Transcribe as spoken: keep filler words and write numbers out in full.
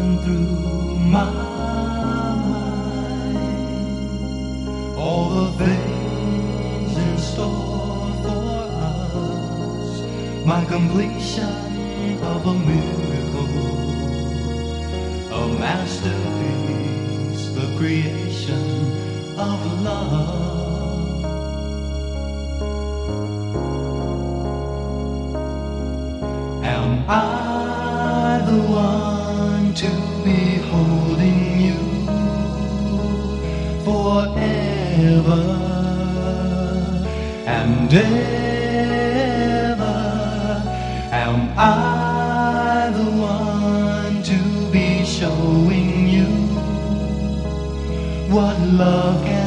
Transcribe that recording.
run through my mind, all the things in store for us, my completion of a miracle, a masterpiece, the creation of love. Am I the one to be holding you forever and ever? Am I the one to be showing you what love can